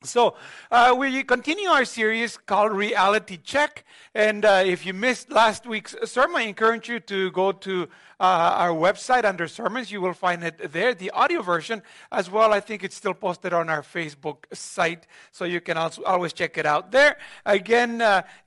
So we continue our series called Reality Check. And if you missed last week's sermon, I encourage you to go to our website under sermons. You will find it there, the audio version as well. I think it's still posted on our Facebook site, so you can also always check it out there. Again,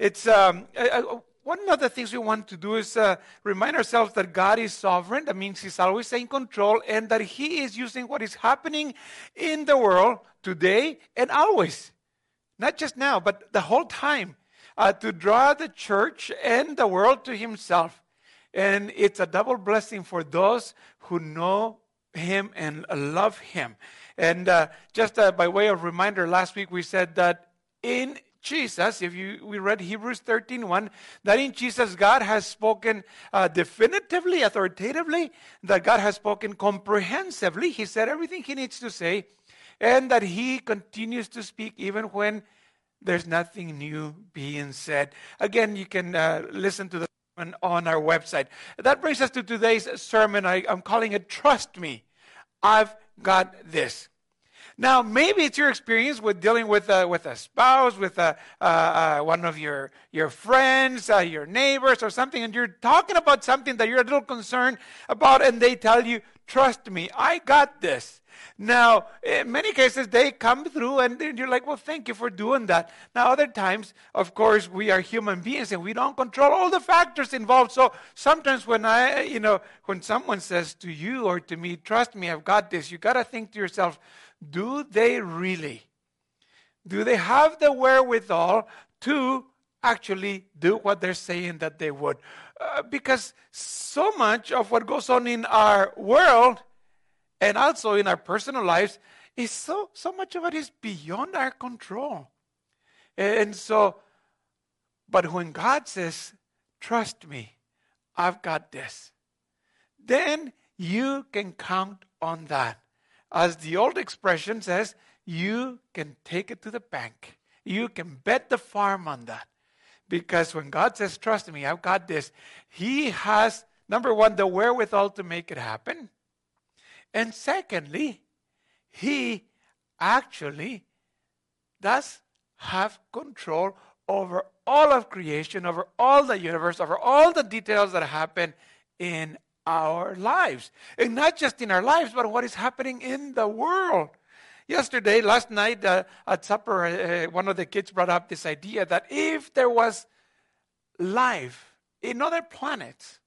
one of the things we want to do is remind ourselves that God is sovereign. That means He's always in control, and that He is using what is happening in the world today and always, not just now, but the whole time, to draw the church and the world to Himself. And it's a double blessing for those who know Him and love Him. And just by way of reminder, last week we said that in Jesus, we read Hebrews 13:1, that in Jesus God has spoken definitively, authoritatively, that God has spoken comprehensively. He said everything He needs to say, and that He continues to speak even when there's nothing new being said. Again, you can listen to the sermon on our website. That brings us to today's sermon. I'm calling it Trust Me, I've Got This. Now, maybe it's your experience with dealing with a spouse, with one of your friends, your neighbors or something, and you're talking about something that you're a little concerned about, and they tell you, trust me, I got this. Now, in many cases, they come through, and you're like, well, thank you for doing that. Now, other times, of course, we are human beings, and we don't control all the factors involved. So sometimes when when someone says to you or to me, trust me, I've got this, you got to think to yourself, do they really? Do they have the wherewithal to actually do what they're saying that they would? Because so much of what goes on in our world and also in our personal lives is so much of it is beyond our control. And so, but when God says, trust me, I've got this, then you can count on that. As the old expression says, you can take it to the bank. You can bet the farm on that. Because when God says, trust me, I've got this, He has, number one, the wherewithal to make it happen. And secondly, He actually does have control over all of creation, over all the universe, over all the details that happen in our lives. And not just in our lives, but what is happening in the world. Last night at supper, one of the kids brought up this idea that if there was life in other planets,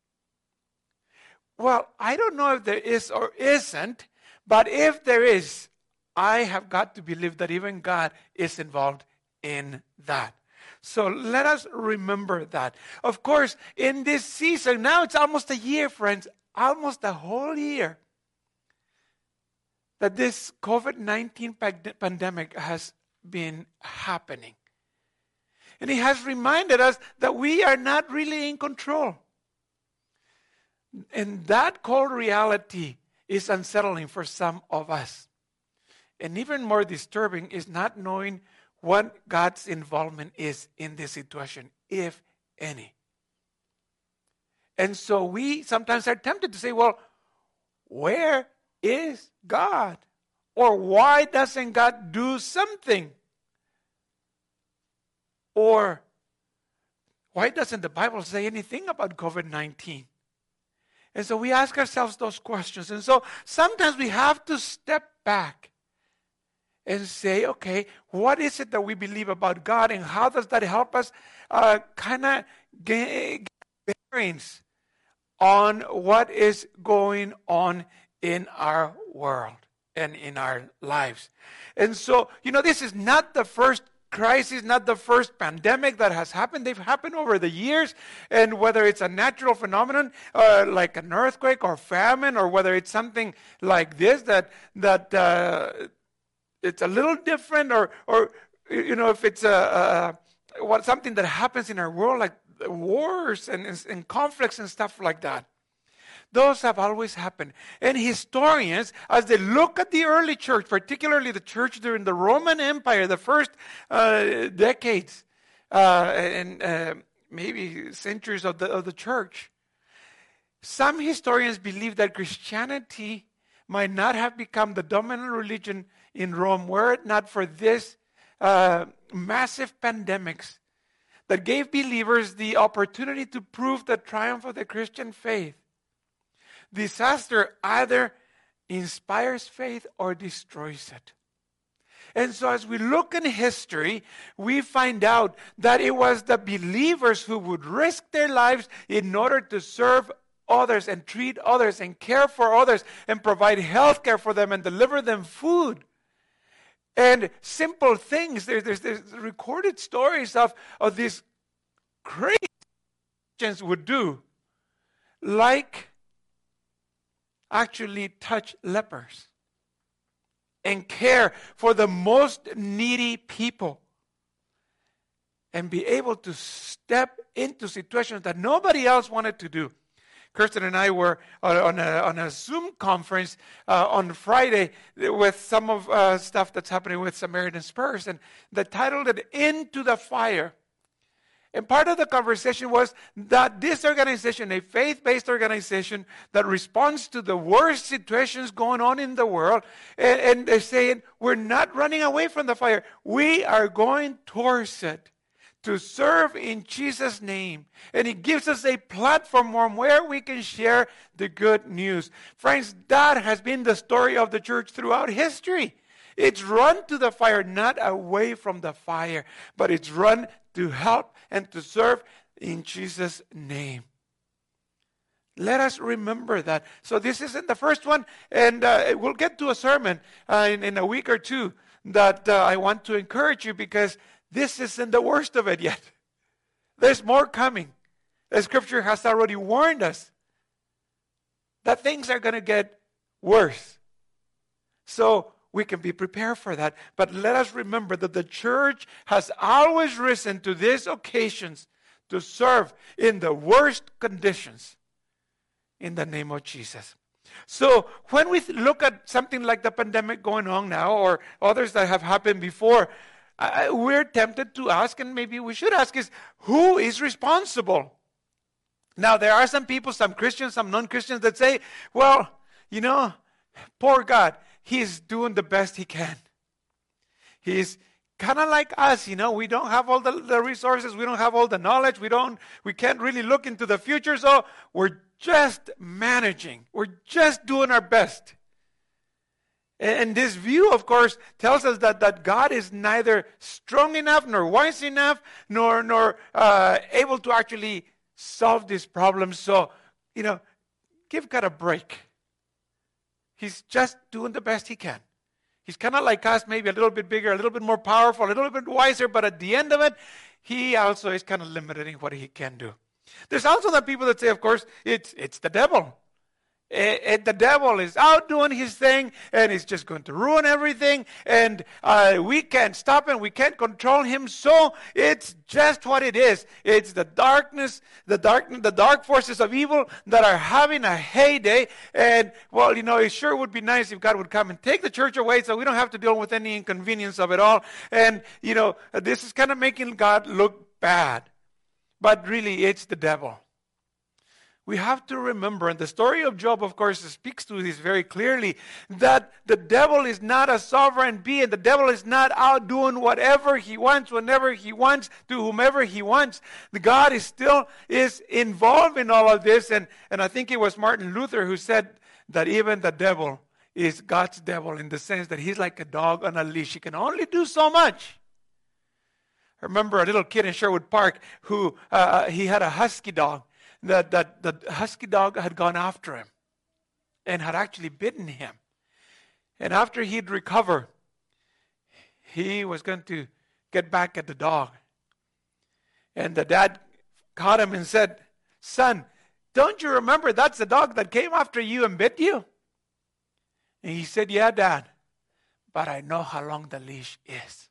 well, I don't know if there is or isn't, but if there is, I have got to believe that even God is involved in that. So let us remember that. Of course, in this season, now it's almost a year, friends, almost a whole year, that this COVID-19 pandemic has been happening. And it has reminded us that we are not really in control. And that cold reality is unsettling for some of us. And even more disturbing is not knowing what God's involvement is in this situation, if any. And so we sometimes are tempted to say, well, where is God? Or why doesn't God do something? Or why doesn't the Bible say anything about COVID-19? And so we ask ourselves those questions. And so sometimes we have to step back and say, okay, what is it that we believe about God, and how does that help us kind of get bearings on what is going on in our world and in our lives? And so, this is not the first crisis, not the first pandemic that has happened. They've happened over the years, and whether it's a natural phenomenon like an earthquake or famine, or whether it's something like this that it's a little different, or if it's something that happens in our world, like wars and conflicts and stuff like that. Those have always happened. And historians, as they look at the early church, particularly the church during the Roman Empire, the first decades and maybe centuries of the church, some historians believe that Christianity might not have become the dominant religion in Rome were it not for this massive pandemics that gave believers the opportunity to prove the triumph of the Christian faith. Disaster either inspires faith or destroys it. And so as we look in history, we find out that it was the believers who would risk their lives in order to serve others and treat others and care for others and provide health care for them and deliver them food. And simple things. There's recorded stories of these crazy Christians would do, like actually touch lepers and care for the most needy people and be able to step into situations that nobody else wanted to do. Kirsten and I were on a Zoom conference on Friday with some of stuff that's happening with Samaritan Spurs, and they titled it Into the Fire. And part of the conversation was that this organization, a faith-based organization that responds to the worst situations going on in the world, and they're saying, we're not running away from the fire. We are going towards it to serve in Jesus' name. And He gives us a platform from where we can share the good news. Friends, that has been the story of the church throughout history. It's run to the fire, not away from the fire, but it's run to help and to serve in Jesus' name. Let us remember that. So this isn't the first one, and we'll get to a sermon in a week or two that I want to encourage you, because this isn't the worst of it yet. There's more coming. The Scripture has already warned us that things are going to get worse. So we can be prepared for that. But let us remember that the church has always risen to these occasions to serve in the worst conditions in the name of Jesus. So when we look at something like the pandemic going on now, or others that have happened before, we're tempted to ask, and maybe we should ask, is who is responsible? Now, there are some people, some Christians, some non-Christians that say, well, poor God, He's doing the best He can. He's kind of like us, we don't have all the resources, we don't have all the knowledge, we can't really look into the future, so we're just managing. We're just doing our best. And this view, of course, tells us that God is neither strong enough, nor wise enough, nor able to actually solve these problems. So, give God a break. He's just doing the best He can. He's kind of like us, maybe a little bit bigger, a little bit more powerful, a little bit wiser, but at the end of it, He also is kind of limited in what He can do. There's also the people that say, of course, it's the devil. The devil is out doing his thing, and he's just going to ruin everything, and we can't stop him, we can't control him, so it's just what it is. It's the darkness, the dark forces of evil that are having a heyday, and well, it sure would be nice if God would come and take the church away so we don't have to deal with any inconvenience of it all, and this is kind of making God look bad, but really it's the devil. We have to remember, and the story of Job, of course, speaks to this very clearly, that the devil is not a sovereign being. The devil is not out doing whatever he wants, whenever he wants, to whomever he wants. God is still involved in all of this, and I think it was Martin Luther who said that even the devil is God's devil, in the sense that he's like a dog on a leash. He can only do so much. I remember a little kid in Sherwood Park who he had a husky dog. That the husky dog had gone after him and had actually bitten him. And after he'd recovered, he was going to get back at the dog. And the dad caught him and said, "Son, don't you remember that's the dog that came after you and bit you?" And he said, "Yeah, Dad, but I know how long the leash is."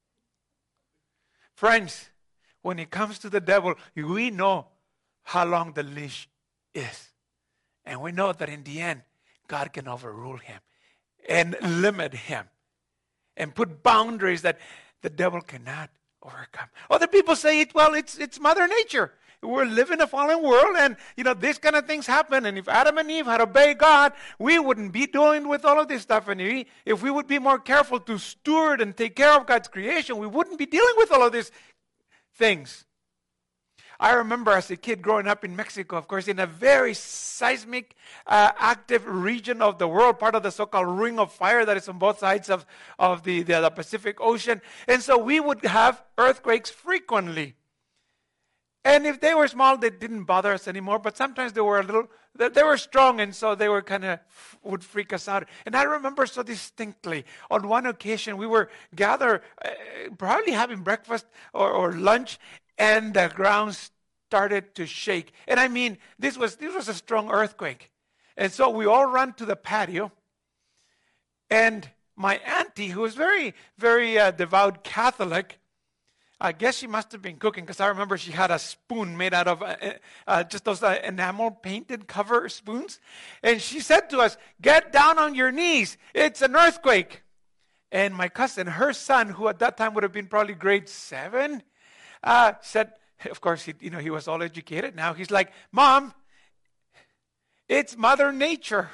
Friends, when it comes to the devil, we know how long the leash is. And we know that in the end, God can overrule him and limit him and put boundaries that the devil cannot overcome. Other people say, it's Mother Nature. we live in a fallen world, and these kind of things happen. And if Adam and Eve had obeyed God, we wouldn't be dealing with all of this stuff. And if we would be more careful to steward and take care of God's creation, we wouldn't be dealing with all of these things. I remember as a kid growing up in Mexico, of course, in a very seismic, active region of the world, part of the so-called Ring of Fire that is on both sides of the Pacific Ocean. And so we would have earthquakes frequently. And if they were small, they didn't bother us anymore. But sometimes they were strong, and so they were would freak us out. And I remember so distinctly, on one occasion, we were gathered, probably having breakfast or lunch, and the ground started to shake. And I mean, this was a strong earthquake. And so we all ran to the patio. And my auntie, who was very, very devout Catholic, I guess she must have been cooking, because I remember she had a spoon made out of just those enamel painted cover spoons. And she said to us, "Get down on your knees. It's an earthquake." And my cousin, her son, who at that time would have been probably grade 7, said, of course, he was all educated now. He's like, "Mom, it's Mother Nature."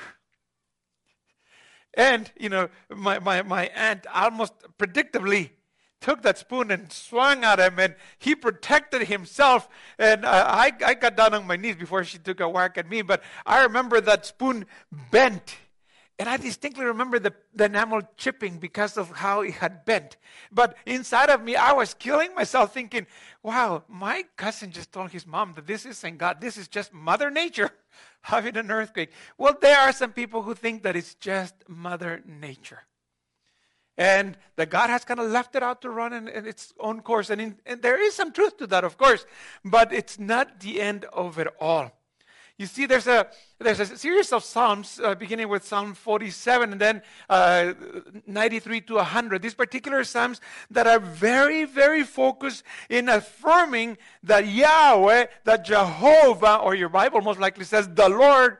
And, my aunt almost predictably took that spoon and swung at him, and he protected himself. And I got down on my knees before she took a whack at me, but I remember that spoon bent. And I distinctly remember the enamel chipping because of how it had bent. But inside of me, I was killing myself thinking, wow, my cousin just told his mom that this isn't God. This is just Mother Nature having an earthquake. Well, there are some people who think that it's just Mother Nature. And that God has kind of left it out to run in its own course. And there is some truth to that, of course. But it's not the end of it all. You see, there's a series of Psalms, beginning with Psalm 47 and then 93 to 100. These particular Psalms that are very, very focused in affirming that Yahweh, that Jehovah, or your Bible most likely says, the Lord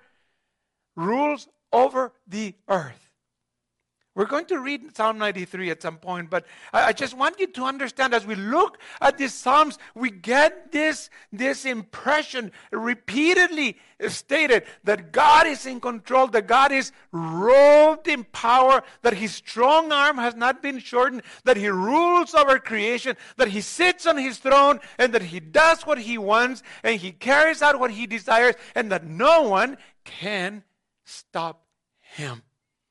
rules over the earth. We're going to read Psalm 93 at some point, but I just want you to understand, as we look at these Psalms, we get this impression repeatedly stated that God is in control, that God is robed in power, that His strong arm has not been shortened, that He rules over creation, that He sits on His throne, and that He does what He wants, and He carries out what He desires, and that no one can stop Him.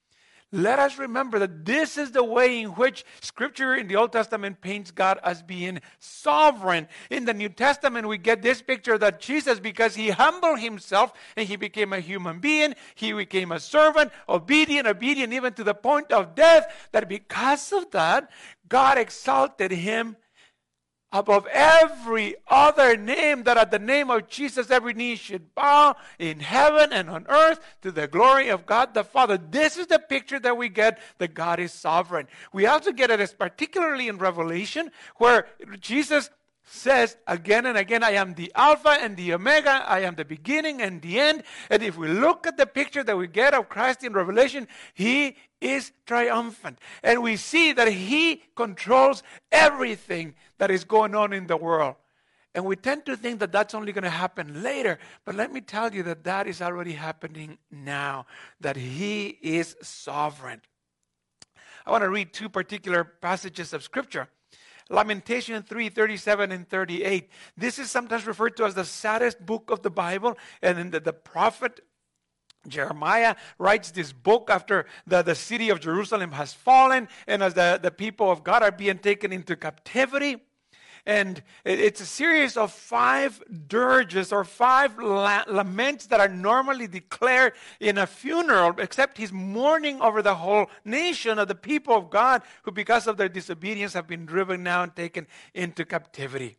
Let us remember that this is the way in which Scripture in the Old Testament paints God as being sovereign. In the New Testament, we get this picture that Jesus, because He humbled Himself and He became a human being, He became a servant, obedient even to the point of death, that because of that, God exalted Him above every other name, that at the name of Jesus every knee should bow in heaven and on earth to the glory of God the Father. This is the picture that we get, that God is sovereign. We also get it as particularly in Revelation, where Jesus says again and again, I am the Alpha and the Omega, I am the beginning and the end. And if we look at the picture that we get of Christ in Revelation, He is triumphant. And we see that He controls everything that is going on in the world. And we tend to think that that's only going to happen later. But let me tell you that that is already happening now, that He is sovereign. I want to read two particular passages of Scripture. Lamentation 3:37 and 38. This is sometimes referred to as the saddest book of the Bible. And then the prophet Jeremiah writes this book after the city of Jerusalem has fallen, and as the people of God are being taken into captivity. And it's a series of 5 dirges or 5 laments that are normally declared in a funeral, except he's mourning over the whole nation of the people of God who, because of their disobedience, have been driven now and taken into captivity.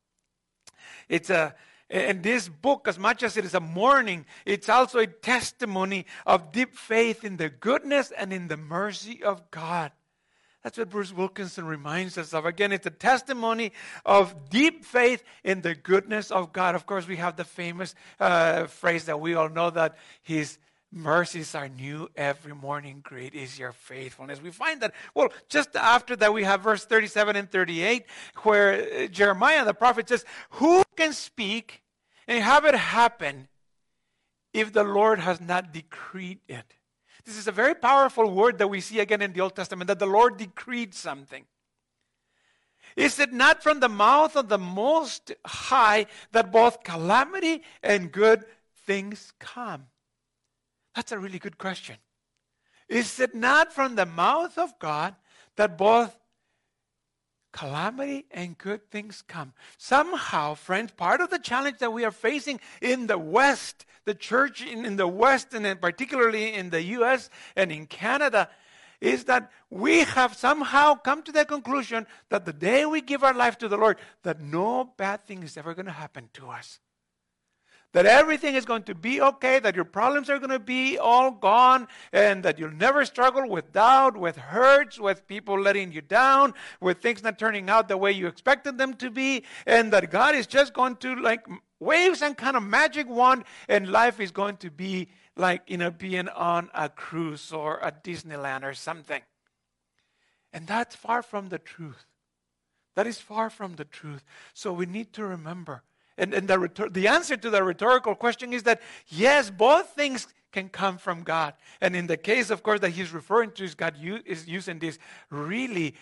And this book, as much as it is a mourning, it's also a testimony of deep faith in the goodness and in the mercy of God. That's what Bruce Wilkinson reminds us of. Again, it's a testimony of deep faith in the goodness of God. Of course, we have the famous phrase that we all know, that His mercies are new every morning. Great is your faithfulness. We find that, well, just after that, we have verse 37 and 38, where Jeremiah, the prophet, says, who can speak and have it happen if the Lord has not decreed it. This is a very powerful word that we see again in the Old Testament, that the Lord decreed something. Is it not from the mouth of the Most High that both calamity and good things come? That's a really good question. Is it not from the mouth of God that both calamity and good things come? Somehow, friends, part of the challenge that we are facing in the West, the church in the West, and particularly in the U.S. and in Canada, is that we have somehow come to the conclusion that the day we give our life to the Lord, that no bad thing is ever going to happen to us. That everything is going to be okay, that your problems are going to be all gone, and that you'll never struggle with doubt, with hurts, with people letting you down, with things not turning out the way you expected them to be, and that God is just going to wave some kind of magic wand, and life is going to be like, being on a cruise or a Disneyland or something. And that's far from the truth. That is far from the truth. So we need to remember. And the answer to the rhetorical question is that, yes, both things can come from God. And in the case, of course, that he's referring to, is God is using this really,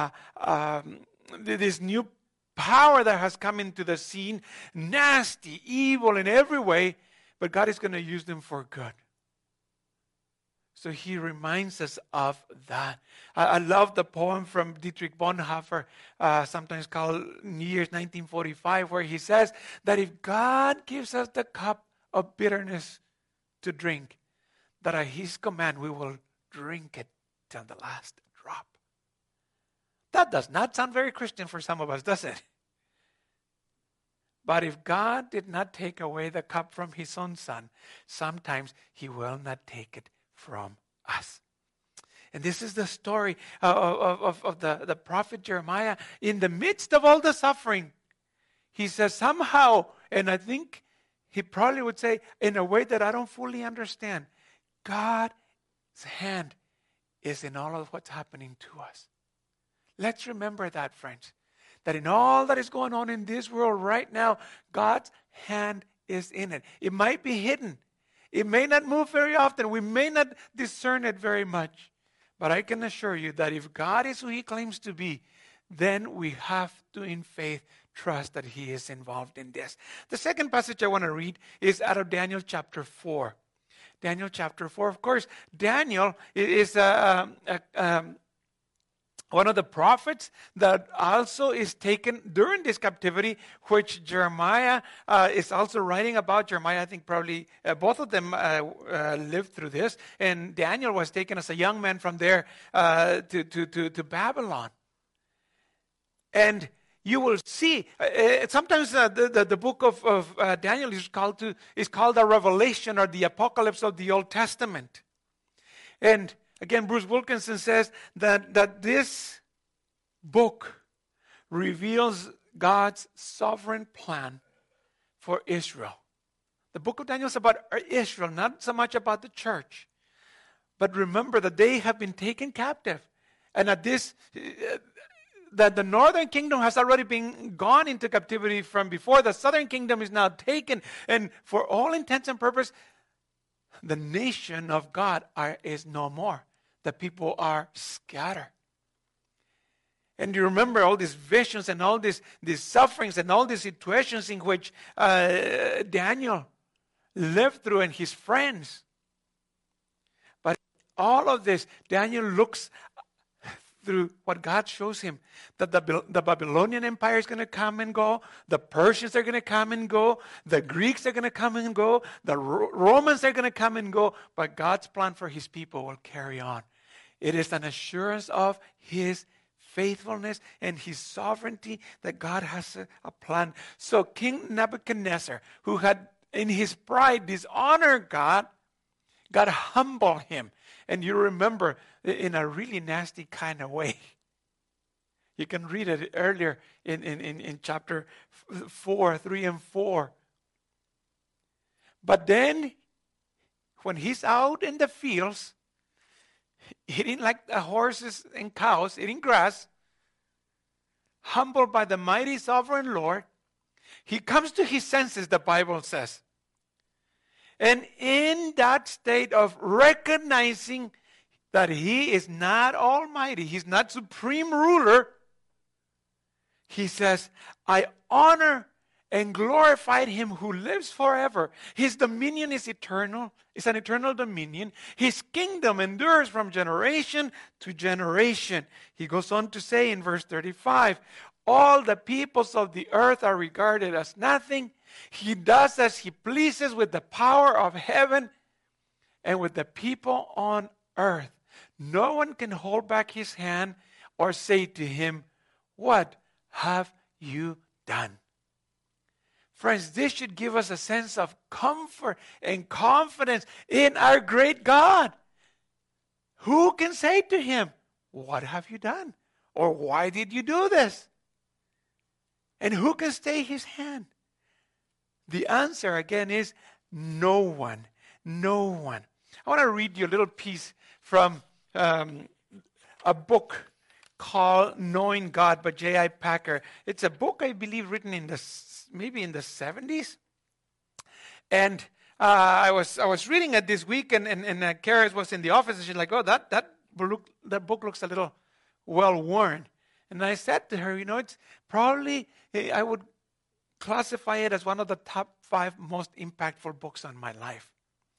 this new power that has come into the scene, nasty, evil in every way, but God is going to use them for good. So he reminds us of that. I love the poem from Dietrich Bonhoeffer, sometimes called New Year's 1945, where he says that if God gives us the cup of bitterness to drink, that at his command we will drink it till the last drop. That does not sound very Christian for some of us, does it? But if God did not take away the cup from his own Son, sometimes he will not take it from us. And this is the story of the prophet Jeremiah. In the midst of all the suffering, he says somehow, and I think he probably would say in a way that I don't fully understand, God's hand is in all of what's happening to us. Let's remember that, friends. That in all that is going on in this world right now, God's hand is in it. It might be hidden. It may not move very often. We may not discern it very much. But I can assure you that if God is who he claims to be, then we have to, in faith, trust that he is involved in this. The second passage I want to read is out of Daniel chapter 4. Daniel chapter 4. Of course, Daniel is one of the prophets that also is taken during this captivity, which Jeremiah is also writing about. Jeremiah, I think probably both of them lived through this. And Daniel was taken as a young man from there to Babylon. And you will see, sometimes the book of Daniel is called the Revelation or the Apocalypse of the Old Testament. And again, Bruce Wilkinson says that this book reveals God's sovereign plan for Israel. The book of Daniel is about Israel, not so much about the church. But remember that they have been taken captive. And that the northern kingdom has already been gone into captivity from before. The southern kingdom is now taken. And for all intents and purposes, the nation of God is no more. The people are scattered. And you remember all these visions and all these sufferings and all these situations in which Daniel lived through and his friends. But all of this, Daniel looks through what God shows him, that the Babylonian Empire is going to come and go, the Persians are going to come and go, the Greeks are going to come and go, the Romans are going to come and go, but God's plan for his people will carry on. It is an assurance of his faithfulness and his sovereignty that God has a plan. So King Nebuchadnezzar, who had in his pride dishonored God humbled him. And you remember, in a really nasty kind of way. You can read it earlier in chapter 4, 3 and 4. But then, when he's out in the fields, eating like the horses and cows, eating grass, humbled by the mighty sovereign Lord, He comes to his senses, the Bible says. And in that state of recognizing that he is not almighty, he's not supreme ruler, he says, I honor and glorified him who lives forever. His dominion is eternal. It's an eternal dominion. His kingdom endures from generation to generation. He goes on to say in verse 35, all the peoples of the earth are regarded as nothing. He does as he pleases with the power of heaven and with the people on earth. No one can hold back his hand or say to him, what have you done? Friends, this should give us a sense of comfort and confidence in our great God. Who can say to him, what have you done? Or why did you do this? And who can stay his hand? The answer again is no one. No one. I want to read you a little piece from a book called Knowing God by J.I. Packer. It's a book, I believe, written in maybe in the 70s. And I was reading it this week, and Karis was in the office, and she's like, oh, that book looks a little well worn. And I said to her, it's probably, I would classify it as one of the top 5 most impactful books on my life.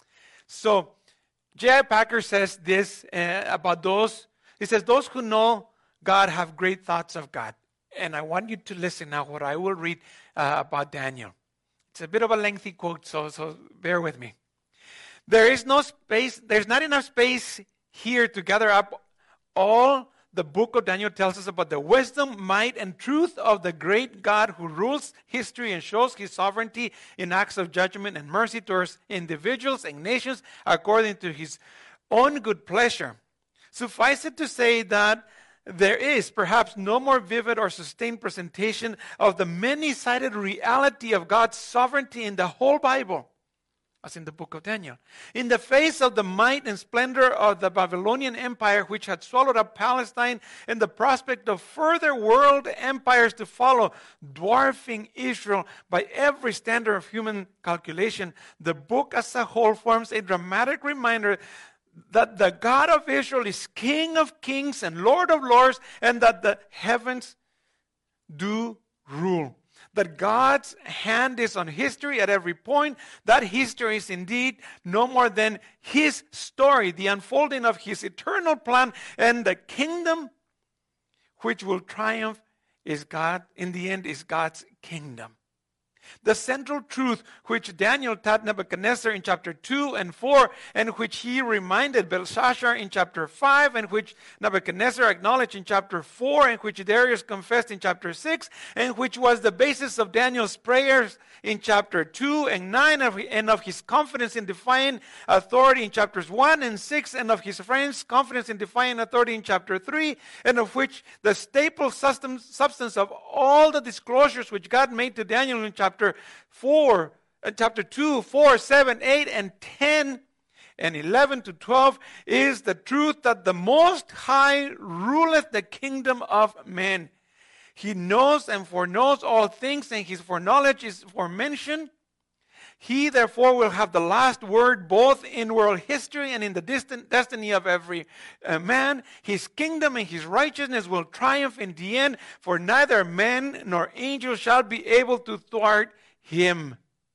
So J.I. Packer says this about those. He says, those who know God have great thoughts of God. And I want you to listen now what I will read about Daniel. It's a bit of a lengthy quote, so bear with me. There's not enough space here to gather up all the book of Daniel tells us about the wisdom, might, and truth of the great God who rules history and shows his sovereignty in acts of judgment and mercy towards individuals and nations according to his own good pleasure. Suffice it to say that there is perhaps no more vivid or sustained presentation of the many-sided reality of God's sovereignty in the whole Bible as in the book of Daniel. In the face of the might and splendor of the Babylonian Empire, which had swallowed up Palestine, and the prospect of further world empires to follow, dwarfing Israel by every standard of human calculation, the book as a whole forms a dramatic reminder that the God of Israel is King of kings and Lord of lords, and that the heavens do rule. That God's hand is on history at every point. That history is indeed no more than his story, the unfolding of his eternal plan, and the kingdom which will triumph is God, in the end, is God's kingdom. The central truth which Daniel taught Nebuchadnezzar in chapter 2 and 4, and which he reminded Belshazzar in chapter 5, and which Nebuchadnezzar acknowledged in chapter 4, and which Darius confessed in chapter 6, and which was the basis of Daniel's prayers in chapter 2 and 9, and of his confidence in defying authority in chapters 1 and 6, and of his friends' confidence in defying authority in chapter 3, and of which the staple substance of all the disclosures which God made to Daniel in chapter 4, chapter 2, 4, 7, 8, and 10, and 11 to 12 is the truth that the Most High ruleth the kingdom of men. He knows and foreknows all things, and his foreknowledge is forementioned. He therefore will have the last word both in world history and in the distant destiny of every man. His kingdom and his righteousness will triumph in the end, for neither man nor angel shall be able to thwart him.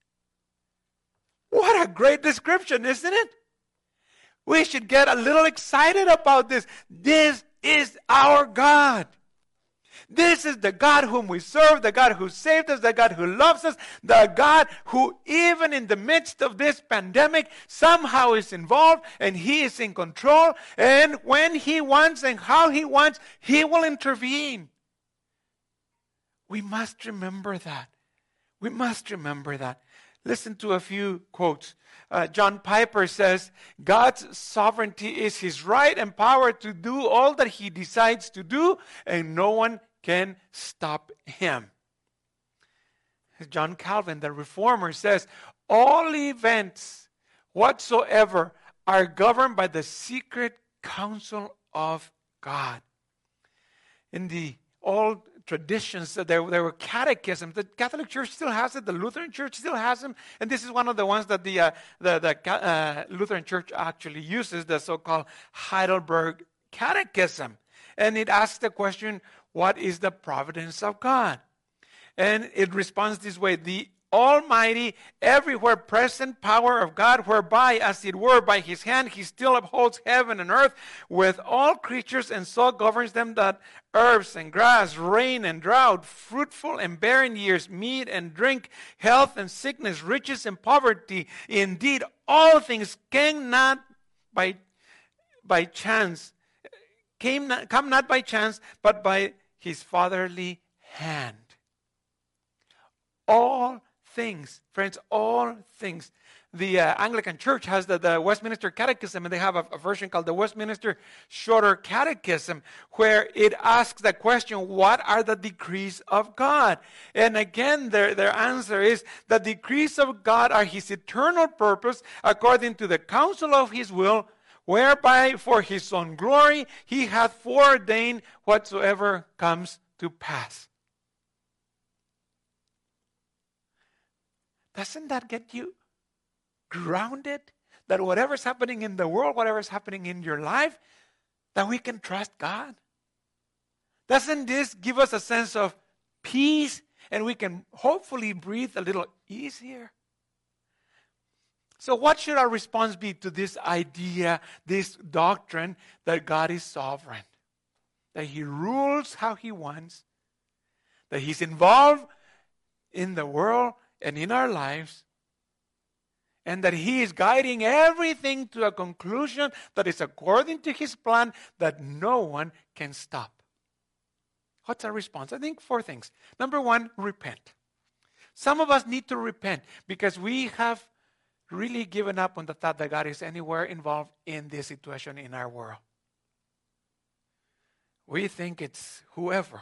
What a great description, isn't it? We should get a little excited about this. This is our God. This is the God whom we serve, the God who saved us, the God who loves us, the God who even in the midst of this pandemic somehow is involved and he is in control, and when he wants and how he wants, he will intervene. We must remember that. We must remember that. Listen to a few quotes. John Piper says, God's sovereignty is his right and power to do all that he decides to do, and no one can stop him. John Calvin, the reformer, says, all events whatsoever are governed by the secret counsel of God. In the Old traditions. There were catechisms. The Catholic Church still has it. The Lutheran Church still has them. And this is one of the ones that the Lutheran Church actually uses, the so-called Heidelberg Catechism. And it asks the question, what is the providence of God? And it responds this way: the almighty, everywhere present power of God, whereby, as it were, by his hand, he still upholds heaven and earth with all creatures, and so governs them, that herbs and grass, rain and drought, fruitful and barren years, meat and drink, health and sickness, riches and poverty, indeed all things cannot by chance, come not by chance, but by his fatherly hand. All things, friends, all things. The Anglican Church has the Westminster Catechism, and they have a version called the Westminster Shorter Catechism, where it asks the question, what are the decrees of God? And again, their answer is, the decrees of God are his eternal purpose, according to the counsel of his will, whereby for his own glory he hath foreordained whatsoever comes to pass. Doesn't that get you grounded? That whatever's happening in the world, whatever's happening in your life, that we can trust God? Doesn't this give us a sense of peace, and we can hopefully breathe a little easier? So what should our response be to this idea, this doctrine that God is sovereign? That he rules how he wants, that he's involved in the world and in our lives, and that he is guiding everything to a conclusion that is according to his plan that no one can stop. What's our response? I think 4 things. Number 1, repent. Some of us need to repent because we have really given up on the thought that God is anywhere involved in this situation in our world. We think it's whoever.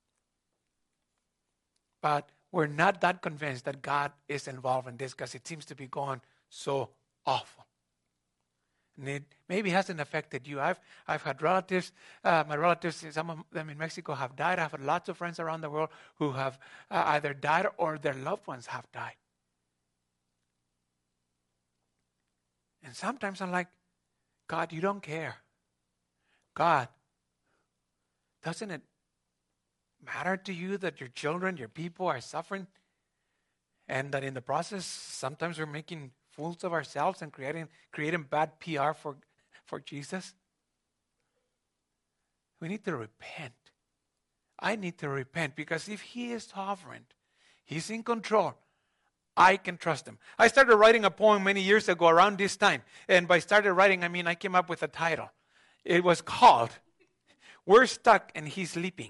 But we're not that convinced that God is involved in this because it seems to be going so awful. And it maybe hasn't affected you. I've had relatives, my relatives, some of them in Mexico have died. I've had lots of friends around the world who have either died or their loved ones have died. And sometimes I'm like, God, you don't care. God, doesn't it matter to you that your children, your people are suffering? And that in the process, sometimes we're making fools of ourselves and creating bad PR for Jesus? We need to repent. I need to repent, because if he is sovereign, he's in control, I can trust him. I started writing a poem many years ago around this time. And by started writing, I mean I came up with a title. It was called, We're Stuck and He's Sleeping.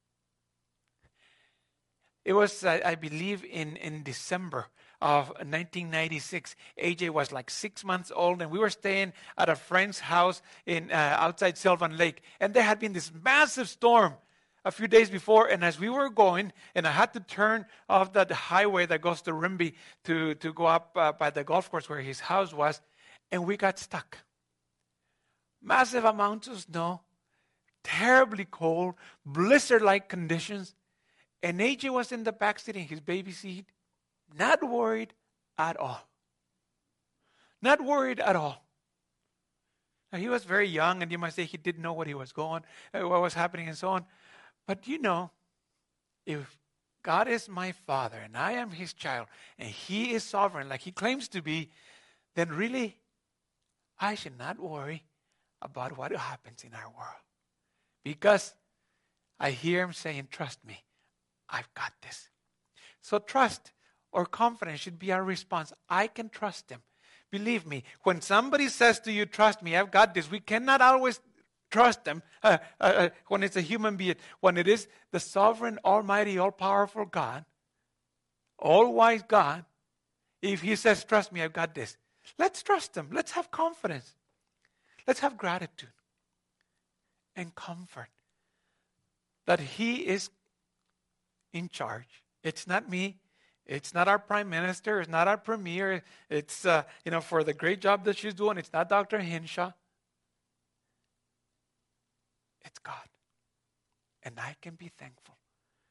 It was, I believe, in December of 1996. AJ was like 6 months old, and we were staying at a friend's house in outside Sylvan Lake. And there had been this massive storm a few days before, and as we were going, and I had to turn off the highway that goes to Rimby to go up by the golf course where his house was, and we got stuck. Massive amounts of snow, terribly cold, blizzard-like conditions, and AJ was in the back seat in his baby seat, not worried at all. Not worried at all. Now, he was very young, and you might say he didn't know what was happening and so on. But you know, if God is my Father and I am his child and he is sovereign like he claims to be, then really I should not worry about what happens in our world. Because I hear him saying, trust me, I've got this. So trust or confidence should be our response. I can trust him. Believe me, when somebody says to you, trust me, I've got this, we cannot always trust them when it's a human being. When it is the sovereign, almighty, all-powerful God, all-wise God, if he says, trust me, I've got this, let's trust him. Let's have confidence. Let's have gratitude and comfort that he is in charge. It's not me. It's not our prime minister. It's not our premier. It's, for the great job that she's doing, it's not Dr. Hinshaw. It's God. And I can be thankful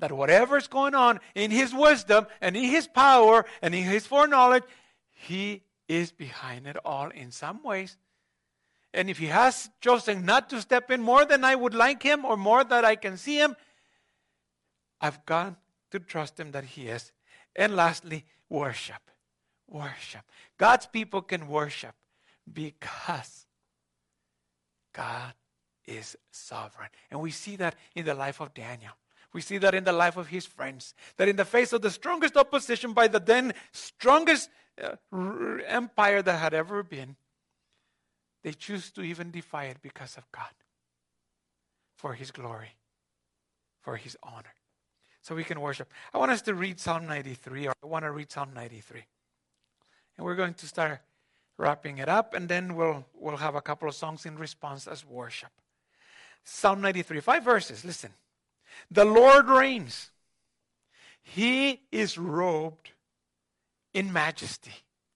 that whatever's going on in his wisdom and in his power and in his foreknowledge, he is behind it all in some ways. And if he has chosen not to step in more than I would like him or more than I can see him, I've got to trust him that he is. And lastly, worship. Worship. God's people can worship because God is sovereign. And we see that in the life of Daniel. We see that in the life of his friends. That in the face of the strongest opposition by the then strongest empire that had ever been, they choose to even defy it because of God. For his glory. For his honor. So we can worship. I want us to read Psalm 93, or I want to read Psalm 93. And we're going to start wrapping it up, and then we'll have a couple of songs in response as worship. Psalm 93, 5 verses, listen. The Lord reigns. He is robed in majesty.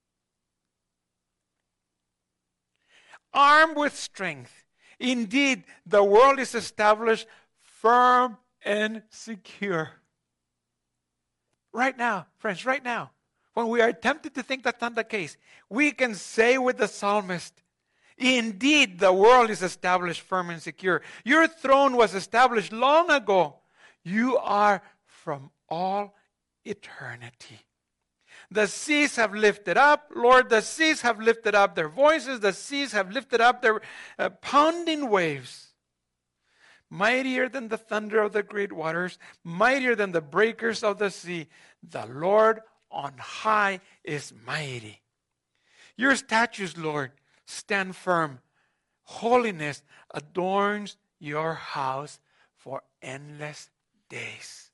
Armed with strength. Indeed, the world is established firm and secure. Right now, friends, right now, when we are tempted to think that's not the case, we can say with the psalmist, indeed, the world is established firm and secure. Your throne was established long ago. You are from all eternity. The seas have lifted up, Lord, the seas have lifted up their voices. The seas have lifted up their pounding waves. Mightier than the thunder of the great waters, mightier than the breakers of the sea. The Lord on high is mighty. Your statutes, Lord, stand firm. Holiness adorns your house for endless days.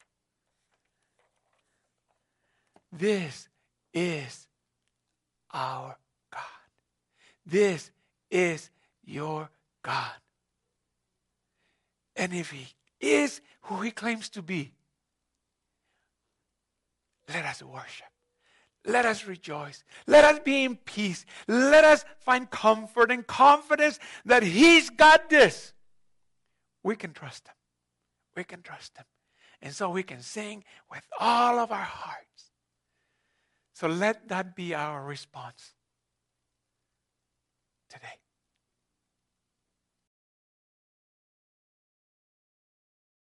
This is our God. This is your God. And if he is who he claims to be, let us worship. Let us rejoice. Let us be in peace. Let us find comfort and confidence that he's got this. We can trust him. We can trust him. And so we can sing with all of our hearts. So let that be our response today.